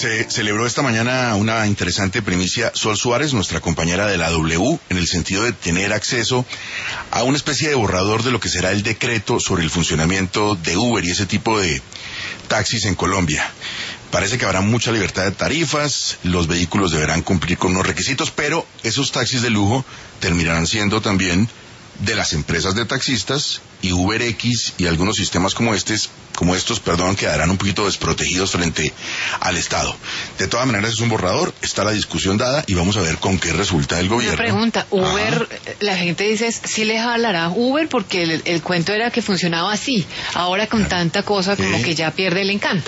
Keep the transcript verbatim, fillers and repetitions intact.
Se celebró esta mañana una interesante primicia. Sol Suárez, nuestra compañera de la W, en el sentido de tener acceso a una especie de borrador de lo que será el decreto sobre el funcionamiento de Uber y ese tipo de taxis en Colombia. Parece que habrá mucha libertad de tarifas, los vehículos deberán cumplir con unos requisitos, pero esos taxis de lujo terminarán siendo también de las empresas de taxistas, y UberX y algunos sistemas como estos, como estos, perdón, quedarán un poquito desprotegidos frente al Estado. De todas maneras es un borrador, está la discusión dada y vamos a ver con qué resulta el gobierno. Una pregunta, Uber, Ajá. La gente dice, ¿sí le jalará Uber? Porque el, el cuento era que funcionaba así, ahora con claro. tanta cosa como ¿Eh? que ya pierde el encanto.